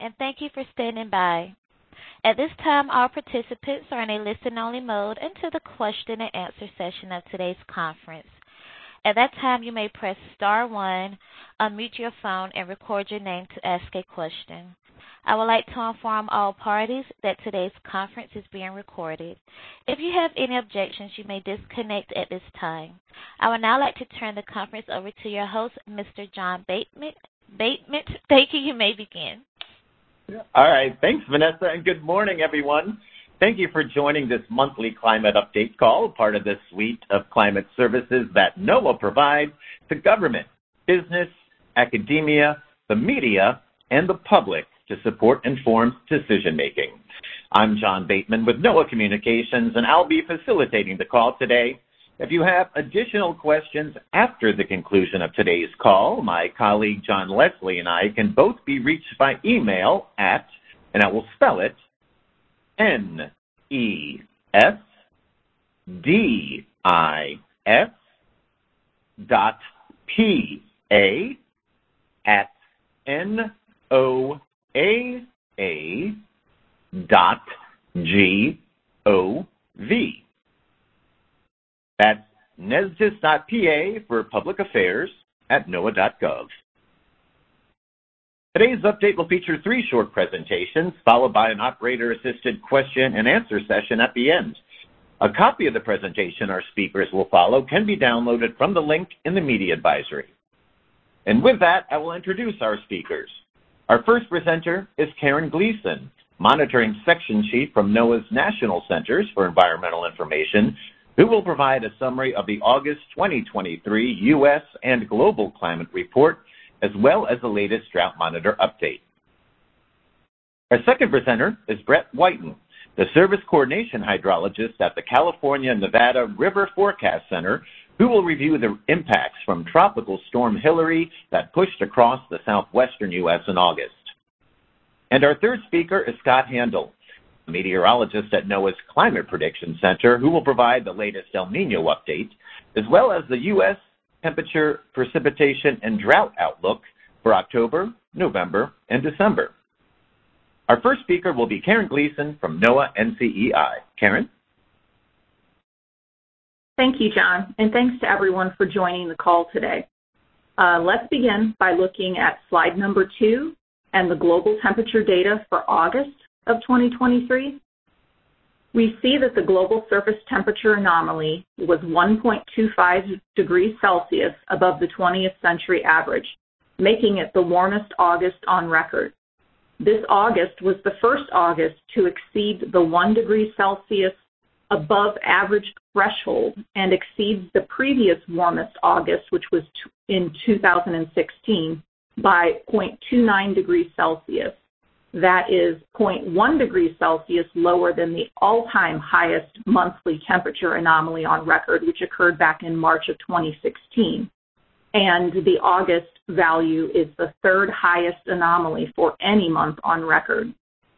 and thank you for standing by. At this time, all participants are in a listen-only mode until the question and answer session of today's conference. At that time, you may press star 1, unmute your phone, and record your name to ask a question. I would like to inform all parties that today's conference is being recorded. If you have any objections, you may disconnect at this time. I would now like to turn the conference over to your host, Mr. John Bateman. Thank you. You may begin. All right. Thanks, Vanessa, and good morning, everyone. Thank you for joining this monthly climate update call, part of the suite of climate services that NOAA provides to government, business, academia, the media, and the public to support informed decision-making. I'm John Bateman with NOAA Communications, and I'll be facilitating the call today. If you have additional questions after the conclusion of today's call, my colleague John Leslie and I can both be reached by email at, and I will spell it, nesdis.pa@noaa.gov. That's nesdis.pa for public affairs at noaa.gov. Today's update will feature 3 short presentations, followed by an operator-assisted question and answer session at the end. A copy of the presentation our speakers will follow can be downloaded from the link in the media advisory. And with that, I will introduce our speakers. Our first presenter is Karen Gleason, Monitoring Section Chief from NOAA's National Centers for Environmental Information, who will provide a summary of the August 2023 U.S. and Global Climate Report, as well as the latest Drought Monitor update. Our second presenter is Brett Whiten, the Service Coordination Hydrologist at the California-Nevada River Forecast Center, who will review the impacts from Tropical Storm Hilary that pushed across the southwestern U.S. in August. And our third speaker is Scott Handel, a meteorologist at NOAA's Climate Prediction Center, who will provide the latest El Nino update, as well as the U.S. temperature, precipitation, and drought outlook for October, November, and December. Our first speaker will be Karen Gleason from NOAA NCEI. Karen? Thank you, John, and thanks to everyone for joining the call today. Let's begin by looking at slide number 2 and the global temperature data for August of 2023. We see that the global surface temperature anomaly was 1.25 degrees Celsius above the 20th century average, making it the warmest August on record. This August was the first August to exceed the 1 degree Celsius above average threshold and exceeds the previous warmest August, which was in 2016, by 0.29 degrees Celsius. That is 0.1 degrees Celsius lower than the all-time highest monthly temperature anomaly on record, which occurred back in March of 2016. And the August value is the third highest anomaly for any month on record.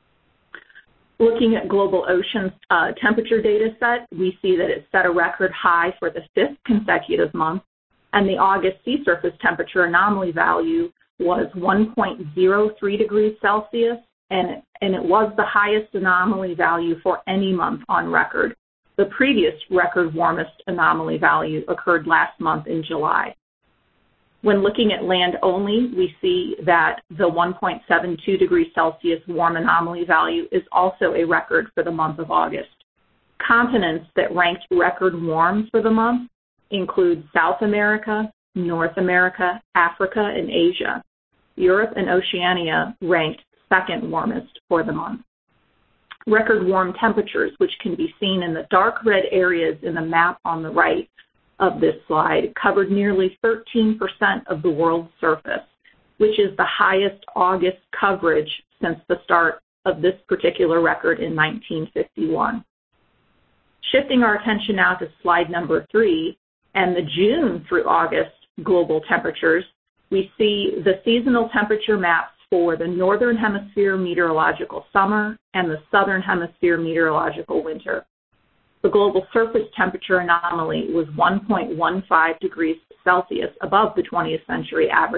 Looking at global ocean temperature data set, we see that it set a record high for the 5th consecutive month, and the August sea surface temperature anomaly value was 1.03 degrees Celsius, and it was the highest anomaly value for any month on record. The previous record warmest anomaly value occurred last month in July. When looking at land only, we see that the 1.72 degrees Celsius warm anomaly value is also a record for the month of August. Continents that ranked record warm for the month include South America, North America, Africa, and Asia. Europe and Oceania ranked second warmest for the month. Record warm temperatures, which can be seen in the dark red areas in the map on the right of this slide, covered nearly 13% of the world's surface, which is the highest August coverage since the start of this particular record in 1951. Shifting our attention now to slide number 3 and the June through August global temperatures, we see the seasonal temperature maps for the Northern Hemisphere meteorological summer and the Southern Hemisphere meteorological winter. The global surface temperature anomaly was 1.15 degrees Celsius above the 20th century average,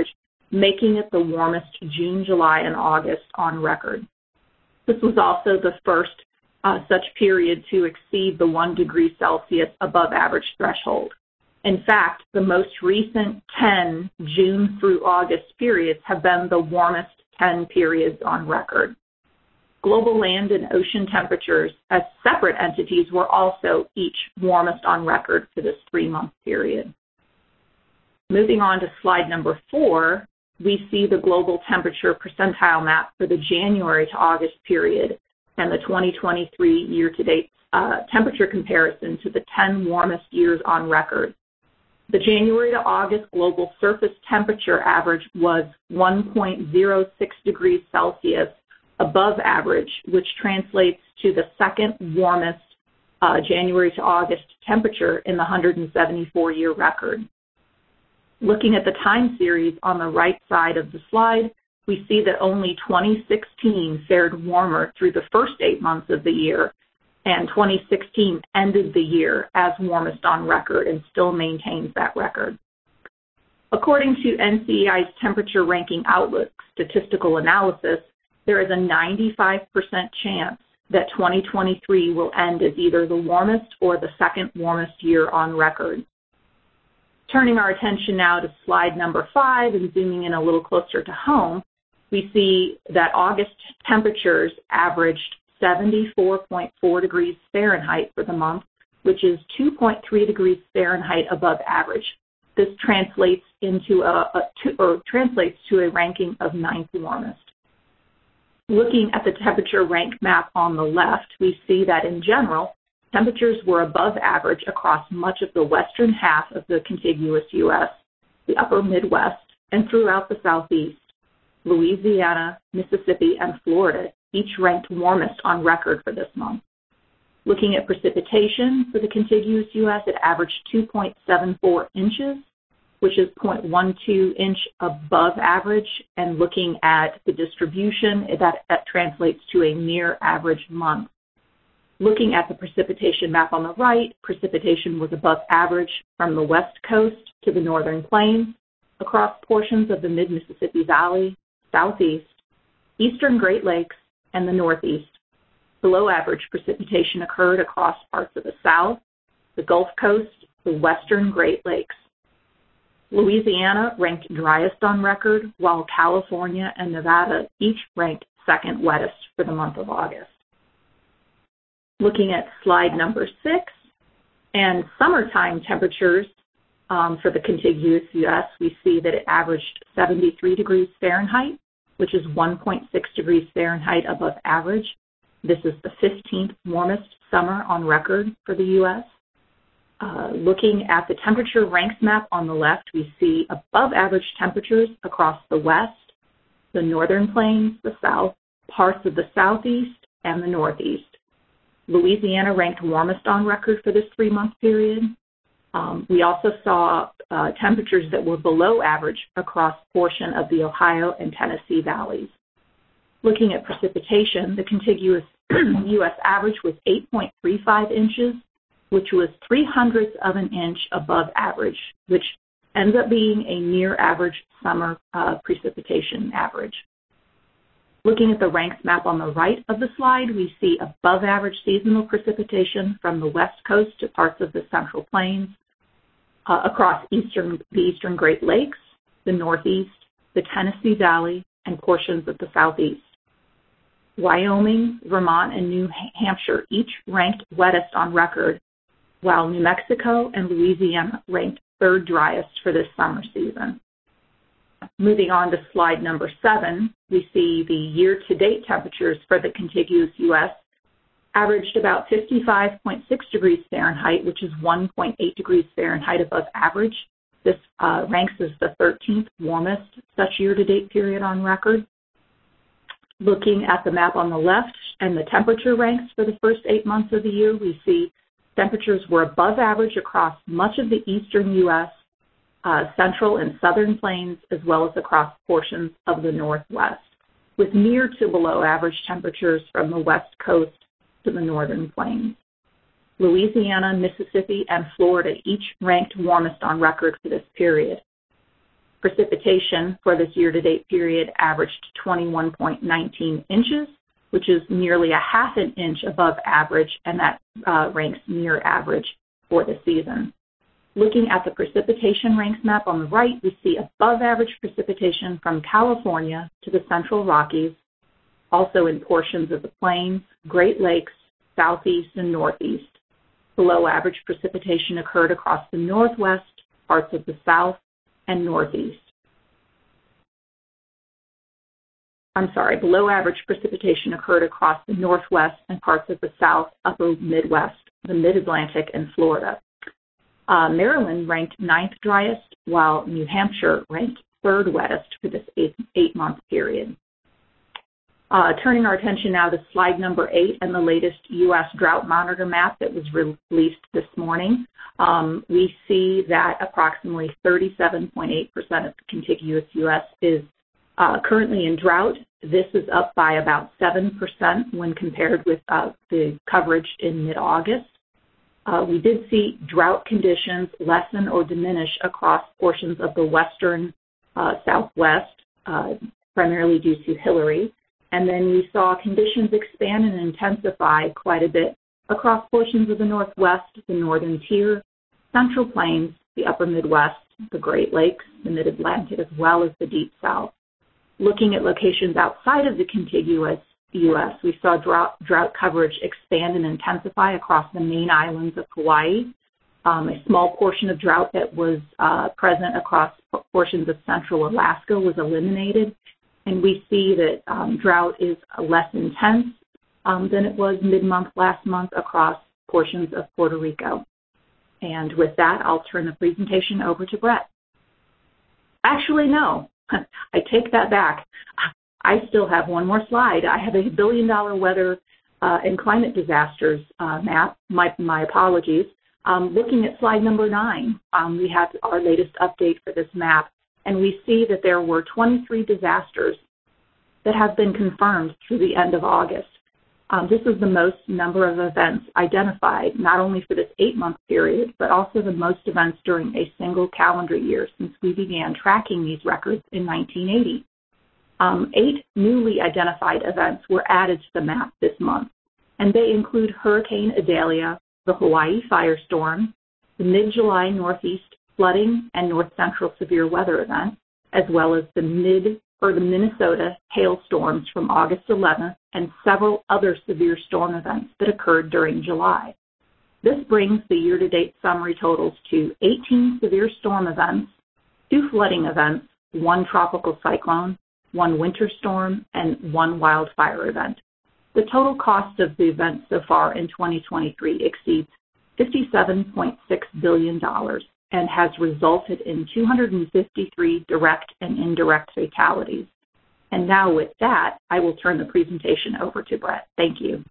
making it the warmest June, July, and August on record. This was also the first such period to exceed the 1 degree Celsius above average threshold. In fact, the most recent 10 June through August periods have been the warmest 10 periods on record. Global land and ocean temperatures as separate entities were also each warmest on record for this 3-month period. Moving on to slide number 4, we see the global temperature percentile map for the January to August period and the 2023 year-to-date temperature comparison to the 10 warmest years on record. The January to August global surface temperature average was 1.06 degrees Celsius above average, which translates to the second warmest January to August temperature in the 174-year record. Looking at the time series on the right side of the slide, we see that only 2016 fared warmer through the first 8 months of the year, and 2016 ended the year as warmest on record and still maintains that record. According to NCEI's Temperature Ranking Outlook statistical analysis, there is a 95% chance that 2023 will end as either the warmest or the second warmest year on record. Turning our attention now to slide number 5 and zooming in a little closer to home, we see that August temperatures averaged 74.4 degrees Fahrenheit for the month, which is 2.3 degrees Fahrenheit above average. This translates into translates to a ranking of 9th warmest. Looking at the temperature rank map on the left, we see that in general, temperatures were above average across much of the western half of the contiguous U.S., the upper Midwest, and throughout the Southeast. Louisiana, Mississippi, and Florida each ranked warmest on record for this month. Looking at precipitation for the contiguous U.S., it averaged 2.74 inches, which is 0.12 inch above average, and looking at the distribution, that translates to a near average month. Looking at the precipitation map on the right, precipitation was above average from the west coast to the northern plains, across portions of the mid-Mississippi Valley, Southeast, Eastern Great Lakes, and the Northeast. Below average precipitation occurred across parts of the South, the Gulf Coast, the Western Great Lakes. Louisiana ranked driest on record, while California and Nevada each ranked second wettest for the month of August. Looking at slide number 6, and summertime temperatures for the contiguous U.S., we see that it averaged 73 degrees Fahrenheit, which is 1.6 degrees Fahrenheit above average. This is the 15th warmest summer on record for the U.S. Looking at the temperature ranks map on the left, we see above average temperatures across the west, the northern plains, the south, parts of the southeast, and the northeast. Louisiana ranked warmest on record for this 3-month period. We also saw temperatures that were below average across a portion of the Ohio and Tennessee valleys. Looking at precipitation, the contiguous U.S. average was 8.35 inches, which was 0.03 of an inch above average, which ends up being a near average summer precipitation average. Looking at the ranks map on the right of the slide, we see above average seasonal precipitation from the west coast to parts of the central plains, across the eastern Great Lakes, the Northeast, the Tennessee Valley, and portions of the Southeast. Wyoming, Vermont, and New Hampshire each ranked wettest on record, while New Mexico and Louisiana ranked third driest for this summer season. Moving on to slide number 7, we see the year-to-date temperatures for the contiguous U.S. averaged about 55.6 degrees Fahrenheit, which is 1.8 degrees Fahrenheit above average. This ranks as the 13th warmest such year-to-date period on record. Looking at the map on the left and the temperature ranks for the first 8 months of the year, we see temperatures were above average across much of the eastern U.S., central and southern plains, as well as across portions of the Northwest, with near to below average temperatures from the west coast to the northern plains. Louisiana, Mississippi, and Florida each ranked warmest on record for this period. Precipitation for this year-to-date period averaged 21.19 inches, which is nearly a half an inch above average, and that ranks near average for the season. Looking at the precipitation ranks map on the right, we see above average precipitation from California to the Central Rockies, also in portions of the Plains, Great Lakes, Southeast, and Northeast. Below average precipitation occurred across the Northwest, parts of the South, and Northeast. Below average precipitation occurred across the Northwest and parts of the South, Upper Midwest, the Mid-Atlantic, and Florida. Maryland ranked 9th driest, while New Hampshire ranked 3rd wettest for this eight-month period. Turning our attention now to slide number 8 and the latest U.S. drought monitor map that was released this morning. We see that approximately 37.8% of the contiguous U.S. is currently in drought. This is up by about 7% when compared with the coverage in mid-August. We did see drought conditions lessen or diminish across portions of the western Southwest, primarily due to Hillary. And then we saw conditions expand and intensify quite a bit across portions of the Northwest, the Northern Tier, Central Plains, the Upper Midwest, the Great Lakes, the Mid-Atlantic, as well as the Deep South. Looking at locations outside of the contiguous U.S., we saw drought coverage expand and intensify across the main islands of Hawaii. A small portion of drought that was present across portions of central Alaska was eliminated, and we see that drought is less intense than it was mid-month last month across portions of Puerto Rico. And with that, I'll turn the presentation over to Brett. Actually, no, I take that back. I still have one more slide. I have a $1 billion weather and climate disasters map. My apologies. Looking at slide number 9, we have our latest update for this map, and we see that there were 23 disasters that have been confirmed through the end of August. This is the most number of events identified, not only for this 8-month period, but also the most events during a single calendar year since we began tracking these records in 1980. 8 newly identified events were added to the map this month, and they include Hurricane Idalia, the Hawaii firestorm, the mid-July Northeast flooding and North Central severe weather event, as well as the Minnesota hailstorms from August 11th and several other severe storm events that occurred during July. This brings the year-to-date summary totals to 18 severe storm events, 2 flooding events, 1 tropical cyclone, 1 winter storm, and 1 wildfire event. The total cost of the events so far in 2023 exceeds $57.6 billion and has resulted in 253 direct and indirect fatalities. And now with that, I will turn the presentation over to Brett. Thank you.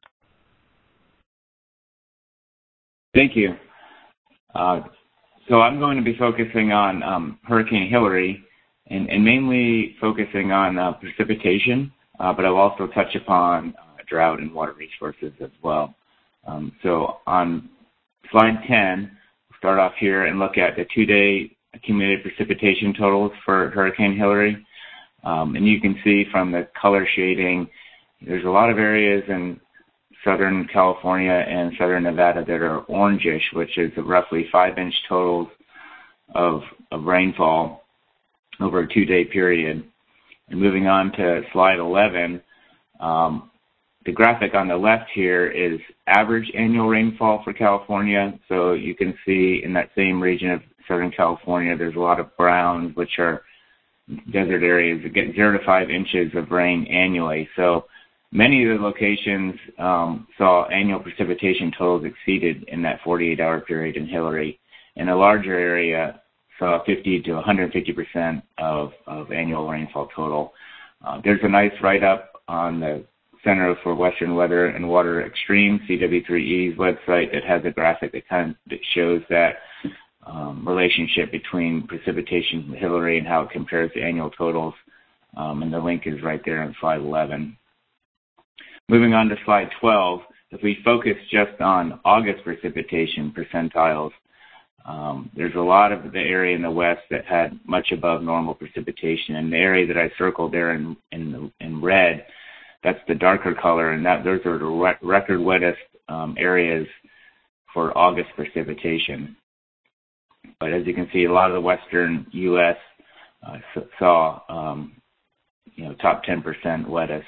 Thank you. So I'm going to be focusing on Hurricane Hillary and mainly focusing on precipitation, but I'll also touch upon drought and water resources as well. So on slide 10, we'll start off here and look at the 2-day accumulated precipitation totals for Hurricane Hillary. And you can see from the color shading, there's a lot of areas in Southern California and Southern Nevada that are orangish, which is roughly 5-inch totals of rainfall over a 2-day period. And moving on to slide 11, the graphic on the left here is average annual rainfall for California. So you can see in that same region of Southern California, there's a lot of browns, which are desert areas that get 0 to 5 inches of rain annually. So many of the locations saw annual precipitation totals exceeded in that 48-hour period in Hillary. And a larger area saw 50 to 150% of annual rainfall total. There's a nice write-up on the Center for Western Weather and Water Extreme, CW3E's website, that has a graphic that shows that relationship between precipitation from Hillary and how it compares to annual totals, and the link is right there on slide 11. Moving on to slide 12, if we focus just on August precipitation percentiles, There's a lot of the area in the west that had much above normal precipitation, and the area that I circled there in red, that's the darker color, and those are the record wettest areas for August precipitation. But as you can see, a lot of the western U.S. saw top 10% wettest.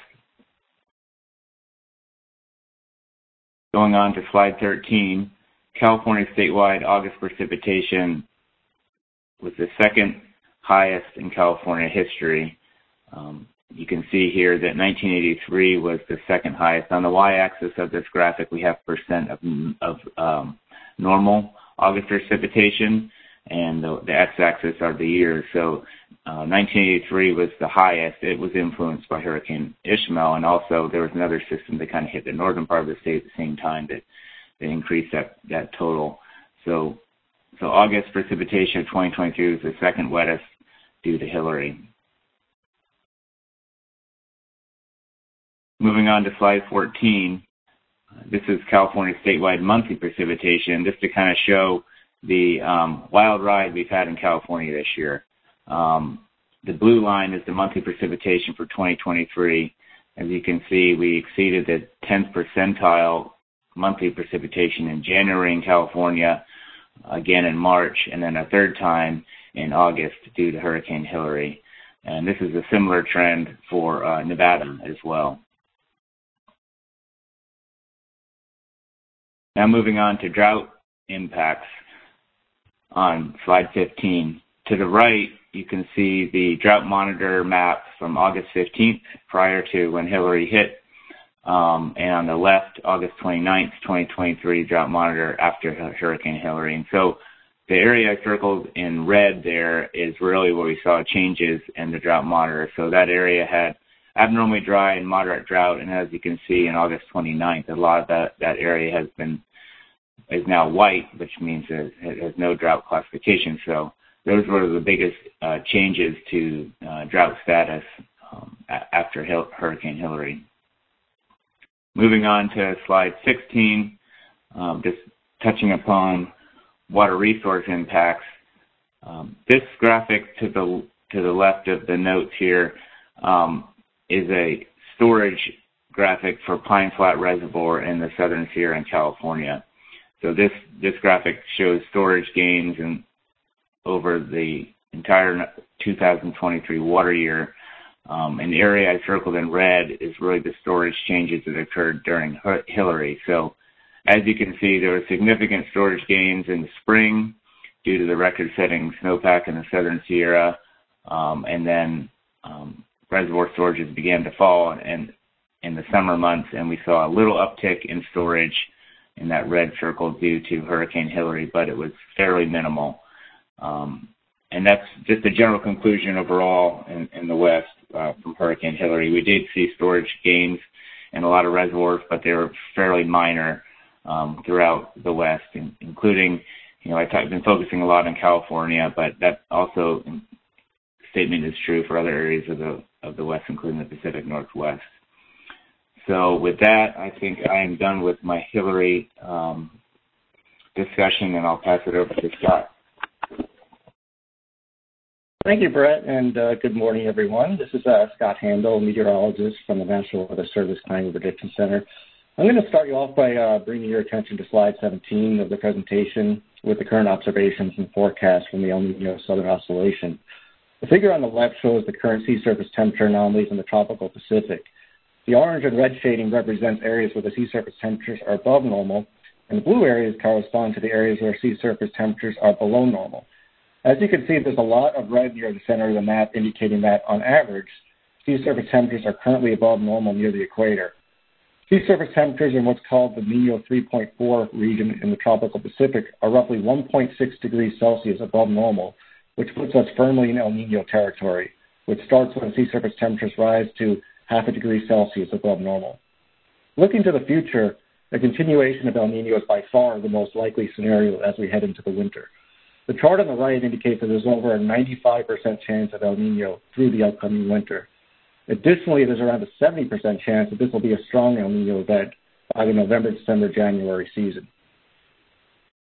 Going on to slide 13, California statewide August precipitation was the second highest in California history. You can see here that 1983 was the second highest. On the y-axis of this graphic, we have percent of normal August precipitation, and the x-axis are the years. So 1983 was the highest. It was influenced by Hurricane Ishmael, and also there was another system that kind of hit the northern part of the state at the same time that increased that total. So August precipitation of 2023 was the second wettest due to Hillary. Moving on to slide 14, this is California statewide monthly precipitation, just to kind of show the wild ride we've had in California this year. The blue line is the monthly precipitation for 2023. As you can see, we exceeded the 10th percentile monthly precipitation in January in California, again in March, and then a third time in August due to Hurricane Hillary. And this is a similar trend for Nevada as well. Now moving on to drought impacts on slide 15. To the right, you can see the drought monitor map from August 15th, prior to when Hillary hit, and on the left, August 29th, 2023 drought monitor after Hurricane Hillary. And so the area I circled in red there is really where we saw changes in the drought monitor. So that area had abnormally dry and moderate drought, and as you can see in August 29th, a lot of that area is now white, which means it has no drought classification. So those were the biggest changes to drought status after Hurricane Hillary. Moving on to slide 16, just touching upon water resource impacts. This graphic to the left of the notes here is a storage graphic for Pine Flat Reservoir in the Southern Sierra in California. So this graphic shows storage gains over the entire 2023 water year. And the area I circled in red is really the storage changes that occurred during Hillary. So as you can see, there were significant storage gains in the spring due to the record-setting snowpack in the Southern Sierra, and then reservoir storages began to fall in the summer months, and we saw a little uptick in storage in that red circle due to Hurricane Hillary, but it was fairly minimal. And that's just a general conclusion overall in the West from Hurricane Hillary. We did see storage gains in a lot of reservoirs, but they were fairly minor throughout the West, including, I've been focusing a lot on California, but that also statement is true for other areas of the West, including the Pacific Northwest. So with that, I think I am done with my Hillary discussion, and I'll pass it over to Scott. Thank you, Brett, and good morning, everyone. This is Scott Handel, meteorologist from the National Weather Service Climate Prediction Center. I'm going to start you off by bringing your attention to slide 17 of the presentation with the current observations and forecasts from the El Nino Southern Oscillation. The figure on the left shows the current sea surface temperature anomalies in the tropical Pacific. The orange and red shading represents areas where the sea surface temperatures are above normal, and the blue areas correspond to the areas where sea surface temperatures are below normal. As you can see, there's a lot of red near the center of the map, indicating that, on average, sea surface temperatures are currently above normal near the equator. Sea surface temperatures in what's called the Nino 3.4 region in the tropical Pacific are roughly 1.6 degrees Celsius above normal, which puts us firmly in El Nino territory, which starts when sea surface temperatures rise to half a degree Celsius above normal. Looking to the future, a continuation of El Nino is by far the most likely scenario as we head into the winter. The chart on the right indicates that there's over a 95% chance of El Nino through the upcoming winter. Additionally, there's around a 70% chance that this will be a strong El Nino event by the November, December, January season.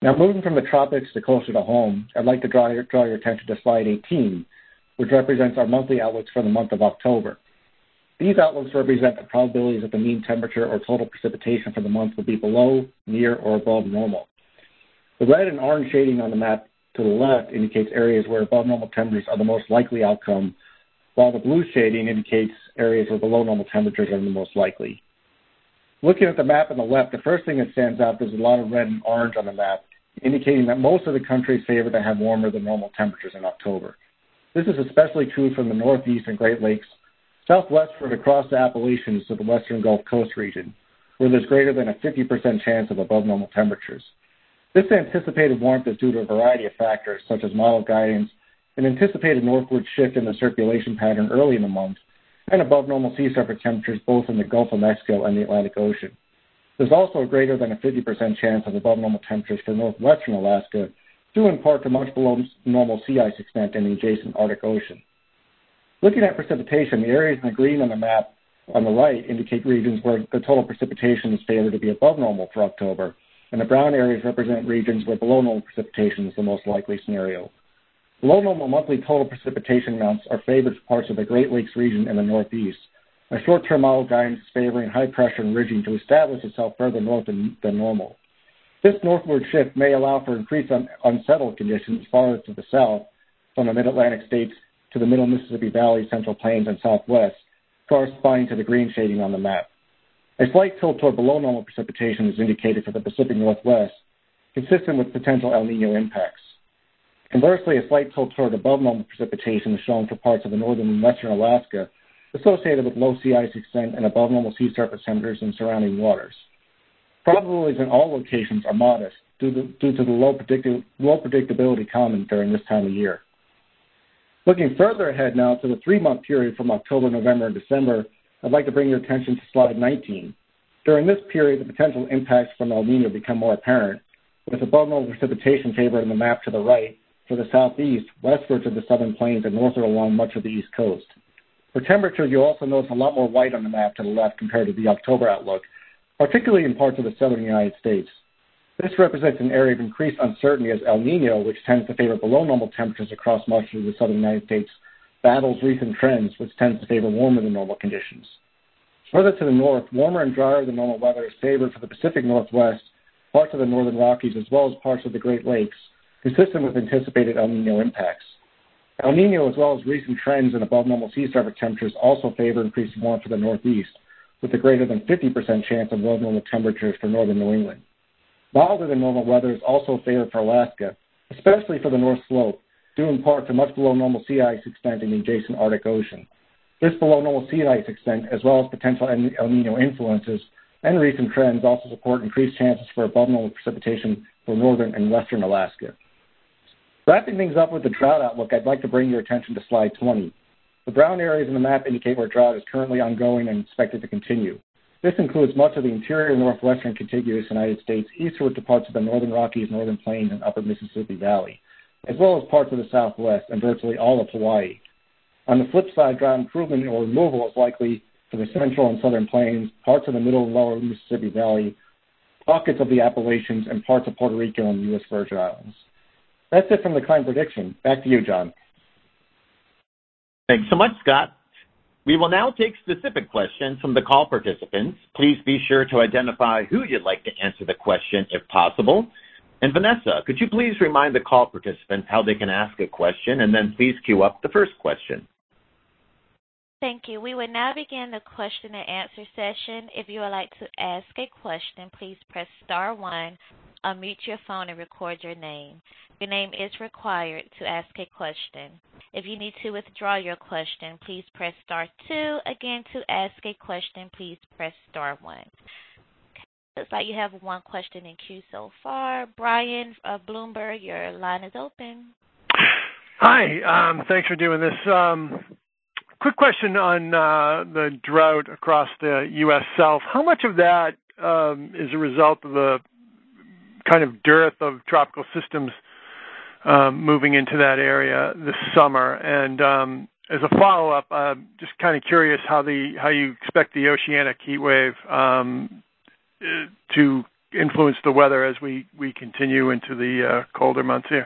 Now, moving from the tropics to closer to home, I'd like to draw your attention to slide 18, which represents our monthly outlooks for the month of October. These outlooks represent the probabilities that the mean temperature or total precipitation for the month will be below, near, or above normal. The red and orange shading on the map to the left indicates areas where above normal temperatures are the most likely outcome, while the blue shading indicates areas where below normal temperatures are the most likely. Looking at the map on the left, the first thing that stands out is a lot of red and orange on the map, indicating that most of the country is favored to have warmer than normal temperatures in October. This is especially true from the Northeast and Great Lakes, southwestward across the Appalachians to the western Gulf Coast region, where there's greater than a 50% chance of above normal temperatures. This anticipated warmth is due to a variety of factors, such as model guidance, an anticipated northward shift in the circulation pattern early in the month, and above normal sea surface temperatures both in the Gulf of Mexico and the Atlantic Ocean. There's also a greater than a 50% chance of above normal temperatures for northwestern Alaska, due in part to much below normal sea ice extent in the adjacent Arctic Ocean. Looking at precipitation, the areas in the green on the map on the right indicate regions where the total precipitation is favored to be above normal for October, and the brown areas represent regions where below normal precipitation is the most likely scenario. Below normal monthly total precipitation amounts are favored for parts of the Great Lakes region in the Northeast. A short-term model guidance is favoring high pressure and ridging to establish itself further north than normal. This northward shift may allow for increased unsettled conditions farther to the south, from the mid-Atlantic states to the middle Mississippi Valley, Central Plains, and Southwest, corresponding to the green shading on the map. A slight tilt toward below normal precipitation is indicated for the Pacific Northwest, consistent with potential El Nino impacts. Conversely, a slight tilt toward above normal precipitation is shown for parts of the northern and western Alaska, associated with low sea ice extent and above normal sea surface temperatures in surrounding waters. Probabilities in all locations are modest due to the low predictability common during this time of year. Looking further ahead now to the 3-month period from October, November, and December, I'd like to bring your attention to slide 19. During this period, the potential impacts from El Nino become more apparent, with above normal precipitation favored in the map to the right for the southeast, westward to the southern plains, and northward along much of the east coast. For temperatures, you'll also notice a lot more white on the map to the left compared to the October outlook, particularly in parts of the southern United States. This represents an area of increased uncertainty as El Nino, which tends to favor below normal temperatures across much of the southern United States, battles recent trends, which tends to favor warmer than normal conditions. Further to the north, warmer and drier than normal weather is favored for the Pacific Northwest, parts of the northern Rockies, as well as parts of the Great Lakes, consistent with anticipated El Nino impacts. El Nino, as well as recent trends in above normal sea surface temperatures, also favor increased warmth for the Northeast, with a greater than 50% chance of above normal temperatures for northern New England. Milder than normal weather is also favored for Alaska, especially for the North Slope, due in part to much below normal sea ice extent in the adjacent Arctic Ocean. This below normal sea ice extent, as well as potential El Nino influences and recent trends, also support increased chances for above normal precipitation for northern and western Alaska. Wrapping things up with the drought outlook, I'd like to bring your attention to slide 20. The brown areas in the map indicate where drought is currently ongoing and expected to continue. This includes much of the interior northwestern contiguous United States, eastward to parts of the northern Rockies, northern Plains, and upper Mississippi Valley, as well as parts of the Southwest and virtually all of Hawaii. On the flip side, drought improvement or removal is likely for the central and southern plains, parts of the middle and lower Mississippi Valley, pockets of the Appalachians, and parts of Puerto Rico and the U.S. Virgin Islands. That's it from the climate prediction. Back to you, John. Thanks so much, Scott. We will now take specific questions from the call participants. Please be sure to identify who you'd like to answer the question if possible. And Vanessa, could you please remind the call participants how they can ask a question, and then please queue up the first question. Thank you. We will now begin the question and answer session. If you would like to ask a question, please press star 1, unmute your phone, and record your name. Your name is required to ask a question. If you need to withdraw your question, please press star 2. Again, to ask a question, please press star 1. Okay. Looks like you have one question in queue so far. Brian of Bloomberg, your line is open. Hi. Thanks for doing this. Quick question on the drought across the U.S. South. How much of that is a result of the kind of dearth of tropical systems moving into that area this summer? And as a follow-up, just kind of curious how you expect the oceanic heat wave to influence the weather as we continue into the colder months here?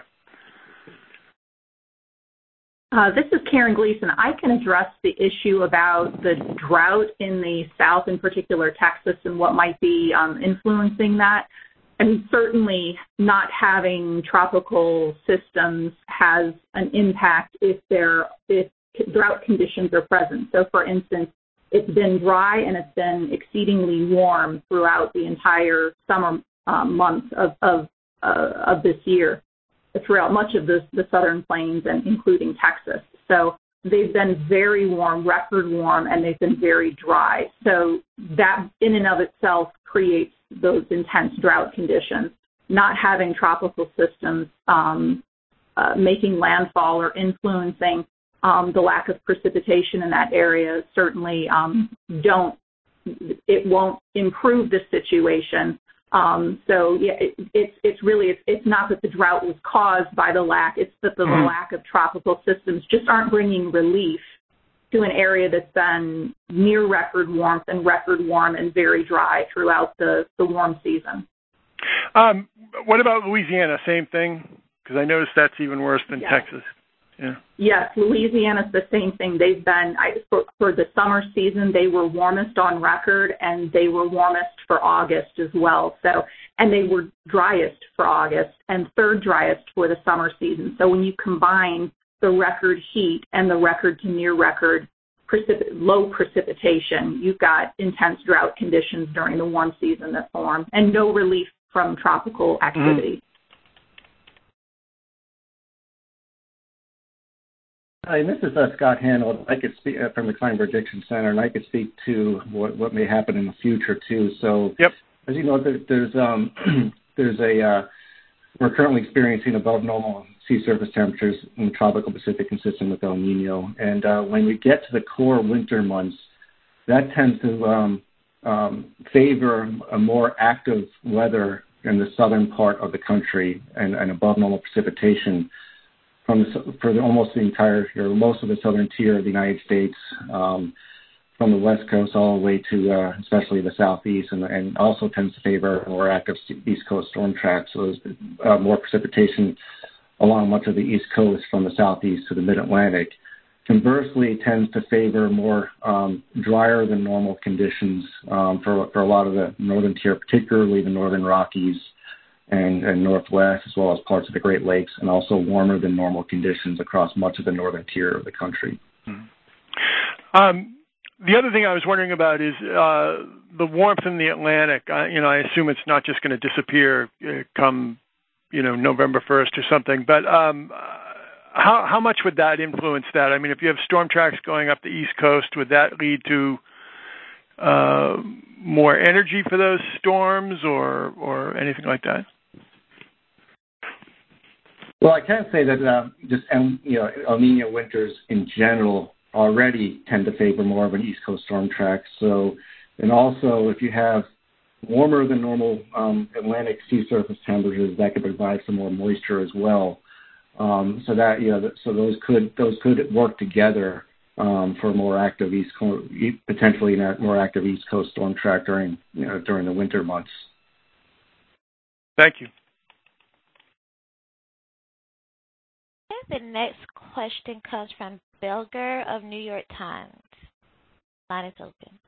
This is Karen Gleason. I can address the issue about the drought in the South, in particular Texas, and what might be influencing that. And certainly not having tropical systems has an impact if drought conditions are present. So, for instance, it's been dry and it's been exceedingly warm throughout the entire summer months of this year, throughout much of the southern plains and including Texas. So they've been very warm, record warm, and they've been very dry. So that in and of itself creates those intense drought conditions. Not having tropical systems making landfall or influencing the lack of precipitation in that area certainly it won't improve the situation. So yeah, it's not that the drought was caused by the lack, it's that the lack of tropical systems just aren't bringing relief to an area that's been near record warmth and record warm and very dry throughout the warm season. What about Louisiana? Same thing? Because I noticed that's even worse than Texas. Yeah. Yes, Louisiana's the same thing. They've been, for the summer season, they were warmest on record, and they were warmest for August as well. So, and they were driest for August and third driest for the summer season. So when you combine the record heat and the record to near record low precipitation, you've got intense drought conditions during the warm season that form, and no relief from tropical activity. Hi, this is Scott Handel. I could speak from the Climate Prediction Center, and I could speak to what may happen in the future too. So, as you know, we're currently experiencing above normal sea surface temperatures in the tropical Pacific, consistent with El Nino. And when we get to the core winter months, that tends to favor a more active weather in the southern part of the country and above normal precipitation for almost the entire, or most of the southern tier of the United States, from the west coast all the way to especially the southeast, and also tends to favor more active east coast storm tracks. So there's more precipitation along much of the east coast from the southeast to the mid-Atlantic. Conversely, it tends to favor more drier than normal conditions for a lot of the northern tier, particularly the northern Rockies and Northwest, as well as parts of the Great Lakes, and also warmer than normal conditions across much of the northern tier of the country. The other thing I was wondering about is the warmth in the Atlantic. I assume it's not just going to disappear come, November 1st or something, but how much would that influence that? I mean, if you have storm tracks going up the East Coast, would that lead to more energy for those storms or anything like that? Well, I can say that El Nino winters in general already tend to favor more of an East Coast storm track. So, and also if you have warmer than normal Atlantic sea surface temperatures, that could provide some more moisture as well. So those could work together for a more active potentially more active East Coast storm track during the winter months. Thank you. The next question comes from Belger of New York Times. Line is open.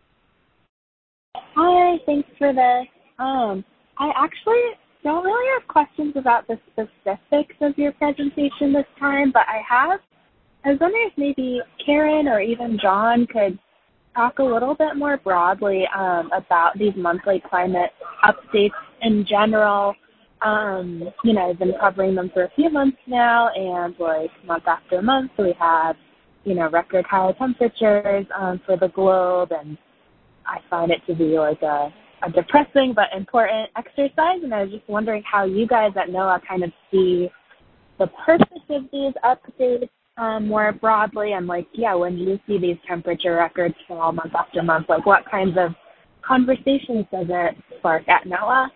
Hi, thanks for this. I actually don't really have questions about the specifics of your presentation this time, but I was wondering if maybe Karen or even John could talk a little bit more broadly about these monthly climate updates in general. I've been covering them for a few months now, and month after month we have, record high temperatures for the globe, and I find it to be a depressing but important exercise, and I was just wondering how you guys at NOAA kind of see the purpose of these updates more broadly, and when you see these temperature records fall month after month, what kinds of conversations does it spark at NOAA?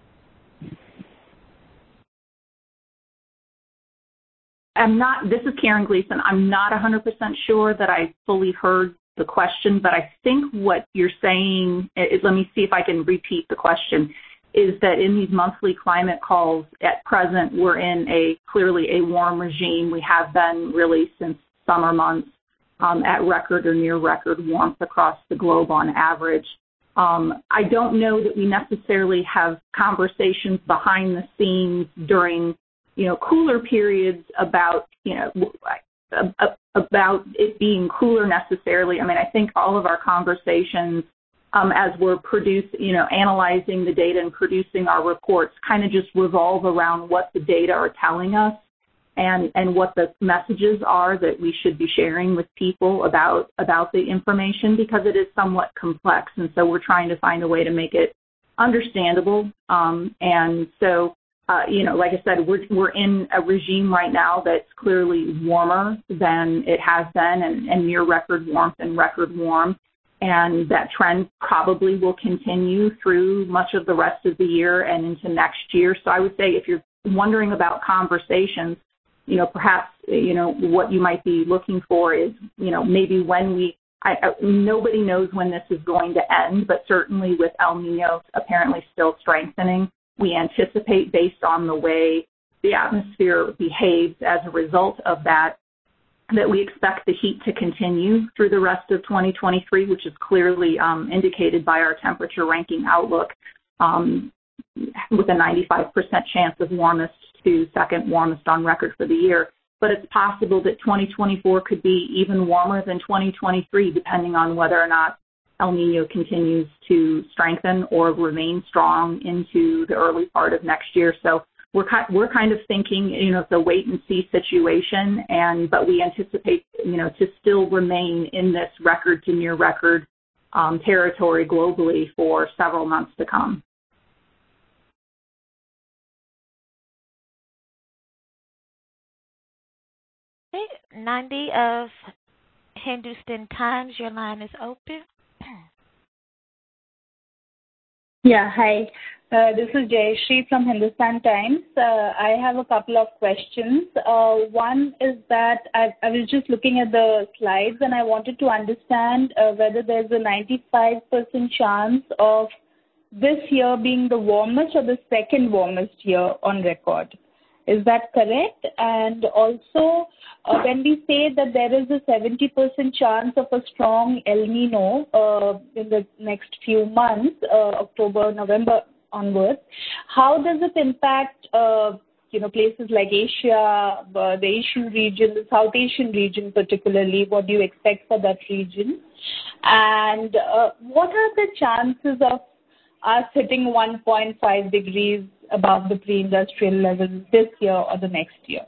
This is Karen Gleason. I'm not 100% sure that I fully heard the question, but I think what you're saying is, let me see if I can repeat the question, is that in these monthly climate calls, at present, we're in clearly a warm regime. We have been really since summer months at record or near record warmth across the globe on average. I don't know that we necessarily have conversations behind the scenes during, cooler periods about, about it being cooler necessarily. I mean, I think all of our conversations as we're analyzing the data and producing our reports kind of just revolve around what the data are telling us and what the messages are that we should be sharing with people about the information, because it is somewhat complex. And so we're trying to find a way to make it understandable. And so, like I said, we're in a regime right now that's clearly warmer than it has been and near record warmth and record warm. And that trend probably will continue through much of the rest of the year and into next year. So I would say if you're wondering about conversations, perhaps, what you might be looking for is, maybe when nobody knows when this is going to end, but certainly with El Nino apparently still strengthening, we anticipate, based on the way the atmosphere behaves as a result of that we expect the heat to continue through the rest of 2023, which is clearly indicated by our temperature ranking outlook, with a 95% chance of warmest to second warmest on record for the year. But it's possible that 2024 could be even warmer than 2023, depending on whether or not El Nino continues to strengthen or remain strong into the early part of next year. So we're kind of thinking, it's a wait and see situation, but we anticipate, to still remain in this record to near record territory globally for several months to come. Okay, Nandi of Hindustan Times, your line is open. Yeah, hi. This is Jayashree from Hindustan Times. I have a couple of questions. One is that I was just looking at the slides and I wanted to understand whether there's a 95% chance of this year being the warmest or the second warmest year on record. Is that correct? And also, when we say that there is a 70% chance of a strong El Nino in the next few months, October, November onwards, how does it impact, places like Asia, the Asian region, the South Asian region particularly? What do you expect for that region? And what are the chances of us hitting 1.5 degrees above the pre-industrial level this year or the next year?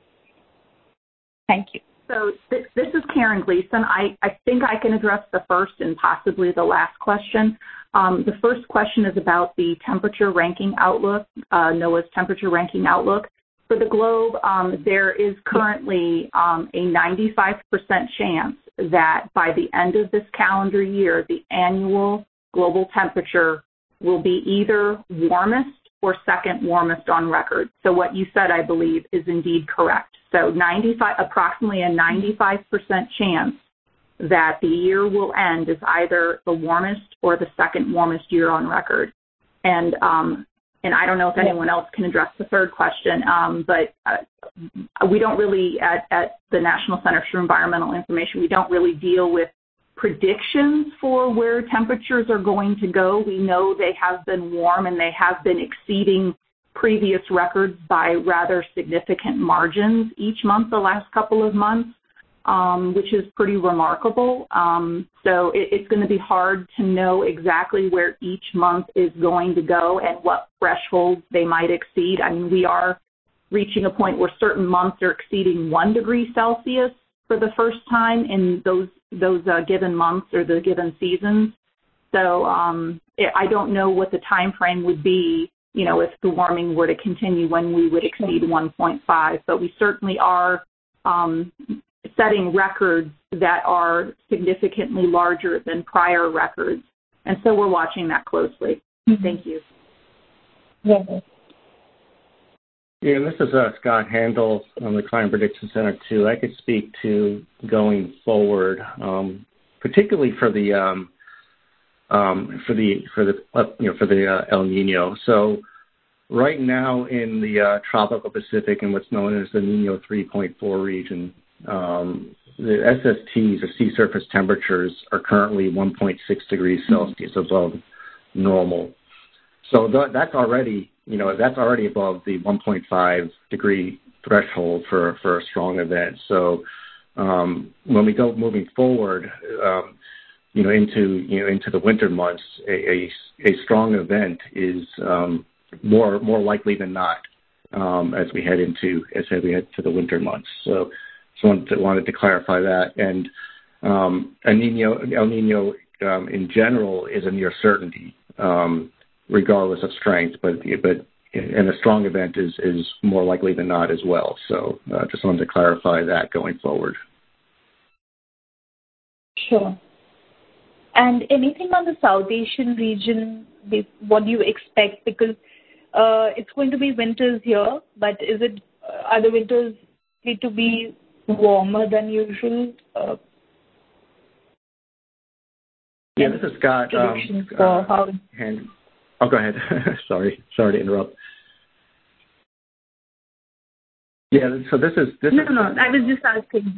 Thank you. So this is Karen Gleason. I think I can address the first and possibly the last question. The first question is about the temperature ranking outlook, NOAA's temperature ranking outlook. For the globe, there is currently a 95% chance that by the end of this calendar year, the annual global temperature will be either warmest or second warmest on record. So what you said, I believe, is indeed correct. So approximately a 95% chance that the year will end as either the warmest or the second warmest year on record. And I don't know if anyone else can address the third question, but we don't really, at the National Center for Environmental Information, we don't really deal with predictions for where temperatures are going to go. We know they have been warm and they have been exceeding previous records by rather significant margins each month the last couple of months, which is pretty remarkable. So it's going to be hard to know exactly where each month is going to go and what thresholds they might exceed. I mean, we are reaching a point where certain months are exceeding 1 degree Celsius for the first time in those given months or the given seasons. So I don't know what the time frame would be, if the warming were to continue, when we would exceed 1.5. But we certainly are setting records that are significantly larger than prior records. And so we're watching that closely. Mm-hmm. Thank you. Yeah. Yeah, this is Scott Handel from the Climate Prediction Center, too. I could speak to going forward, particularly for the for the El Nino. So right now in the tropical Pacific and what's known as the Nino 3.4 region, the SSTs, or sea surface temperatures, are currently 1.6 degrees Celsius above normal. So that's already above the 1.5 degree threshold for a strong event. So when we go moving forward, into the winter months, a strong event is more likely than not as we head to the winter months. So wanted to clarify that. And El Nino in general is a near certainty, regardless of strength, and a strong event is more likely than not as well. So just wanted to clarify that going forward. Sure. And anything on the South Asian region, what do you expect? Because it's going to be winters here, but are the winters need to be warmer than usual? Yeah, this is Scott. Go ahead. Sorry to interrupt. Yeah, so this is. No, I was just asking.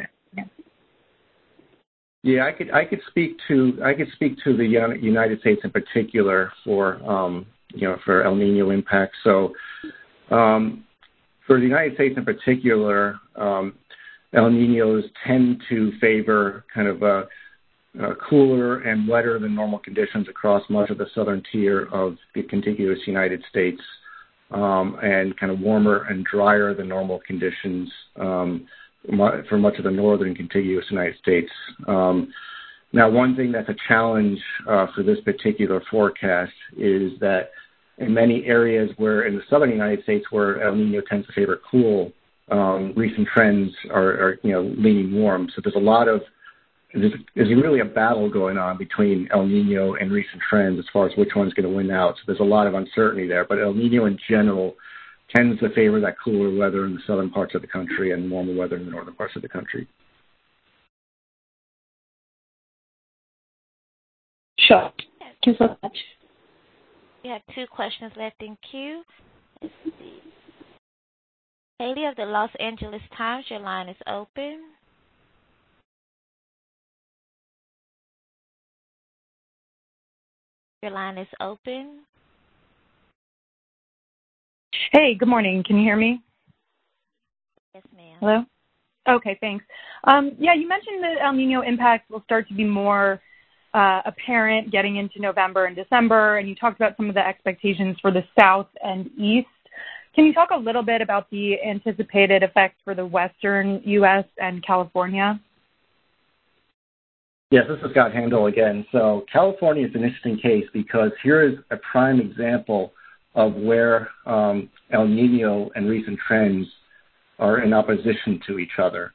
Yeah, I could speak to the United States in particular for El Nino impact. So for the United States in particular, El Ninos tend to favor kind of cooler and wetter than normal conditions across much of the southern tier of the contiguous United States, and kind of warmer and drier than normal conditions for much of the northern contiguous United States. Now, one thing that's a challenge for this particular forecast is that in many areas in the southern United States where El Nino tends to favor cool, recent trends are leaning warm. So there's really a battle going on between El Nino and recent trends as far as which one's going to win out. So there's a lot of uncertainty there. But El Nino in general tends to favor that cooler weather in the southern parts of the country and warmer weather in the northern parts of the country. Sure. Thank you so much. We have 2 questions left in queue. Let's see. Haley of the Los Angeles Times, your line is open. Your line is open. Hey, good morning. Can you hear me? Yes, ma'am. Hello? Okay, thanks. Yeah, you mentioned that El Nino impact will start to be more apparent getting into November and December, and you talked about some of the expectations for the South and East. Can you talk a little bit about the anticipated effects for the western U.S. and California? Yes, this is Scott Handel again. So California is an interesting case because here is a prime example of where El Nino and recent trends are in opposition to each other.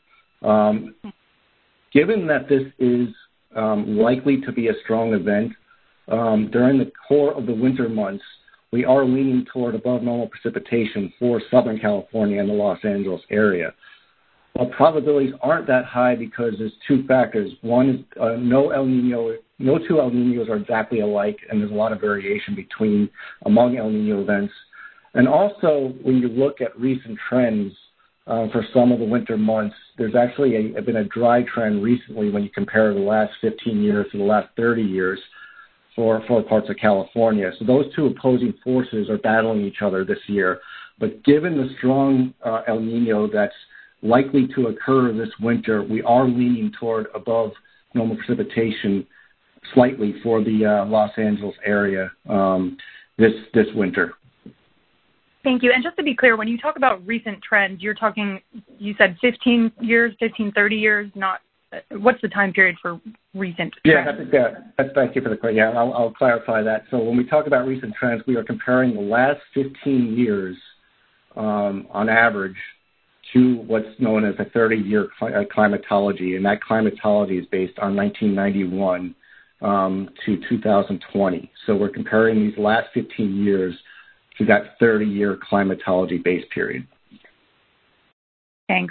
Given that this is likely to be a strong event, during the core of the winter months, we are leaning toward above normal precipitation for Southern California and the Los Angeles area. Well, probabilities aren't that high because there's 2 factors. One is no two El Ninos are exactly alike, and there's a lot of variation among El Nino events. And also, when you look at recent trends for some of the winter months, there's actually been a dry trend recently when you compare the last 15 years to the last 30 years for parts of California. So those 2 opposing forces are battling each other this year. But given the strong El Nino that's likely to occur this winter, we are leaning toward above normal precipitation slightly for the Los Angeles area this winter. Thank you. And just to be clear, when you talk about recent trends, you said 15 years, 30 years, not what's the time period for recent trends? That's thank you for the question. Yeah, I'll clarify that. So when we talk about recent trends, we are comparing the last 15 years on average to what's known as a 30-year climatology, and that climatology is based on 1991 to 2020. So we're comparing these last 15 years to that 30-year climatology base period. Thanks.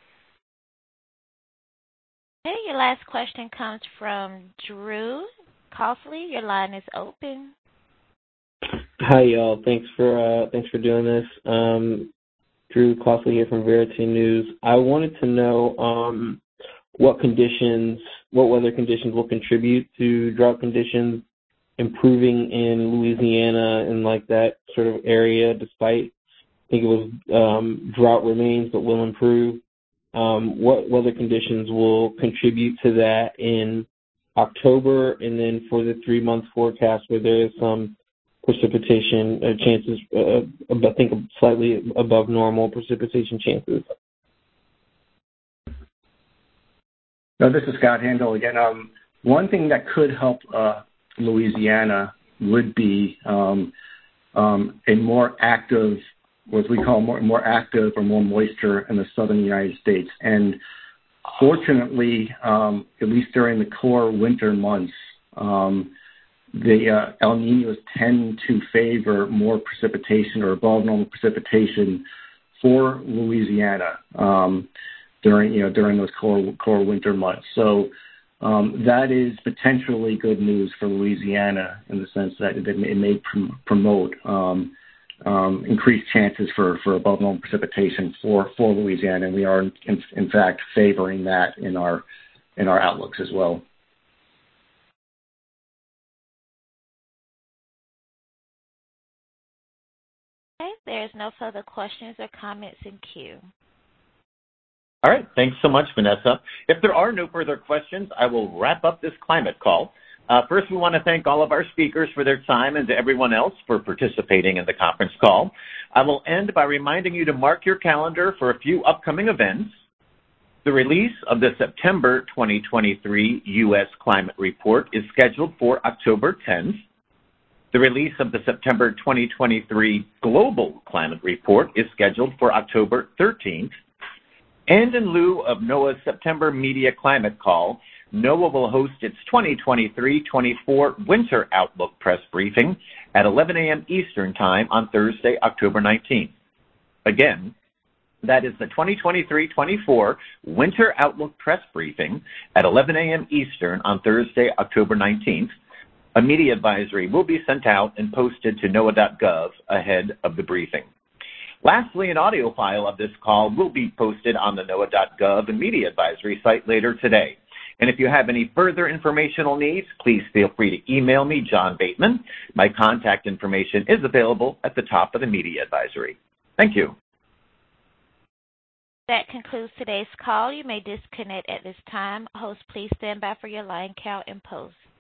Okay, your last question comes from Drew. Costley, your line is open. Hi, y'all. Thanks for doing this. Drew Costley here from Verity News. I wanted to know what weather conditions will contribute to drought conditions improving in Louisiana and like that sort of area, despite I think it was drought remains but will improve. What weather conditions will contribute to that in October, and then for the 3-month forecast where there is some precipitation chances, I think slightly above normal precipitation chances. No, this is Scott Handel again. One thing that could help Louisiana would be a more active, what we call more active or more moisture in the southern United States. And fortunately, at least during the core winter months, the El Niños tend to favor more precipitation or above normal precipitation for Louisiana during those core winter months. So that is potentially good news for Louisiana in the sense that it may promote increased chances for above normal precipitation for Louisiana, and we are in fact favoring that in our outlooks as well. Okay, there's no further questions or comments in queue. All right. Thanks so much, Vanessa. If there are no further questions, I will wrap up this climate call. First, we want to thank all of our speakers for their time and to everyone else for participating in the conference call. I will end by reminding you to mark your calendar for a few upcoming events. The release of the September 2023 U.S. Climate Report is scheduled for October 10th. The release of the September 2023 Global Climate Report is scheduled for October 13th. And in lieu of NOAA's September Media Climate Call, NOAA will host its 2023-24 Winter Outlook Press Briefing at 11 a.m. Eastern Time on Thursday, October 19th. Again, that is the 2023-24 Winter Outlook Press Briefing at 11 a.m. Eastern on Thursday, October 19th. A media advisory will be sent out and posted to NOAA.gov ahead of the briefing. Lastly, an audio file of this call will be posted on the NOAA.gov and media advisory site later today. And if you have any further informational needs, please feel free to email me, John Bateman. My contact information is available at the top of the media advisory. Thank you. That concludes today's call. You may disconnect at this time. Host, please stand by for your line count and post.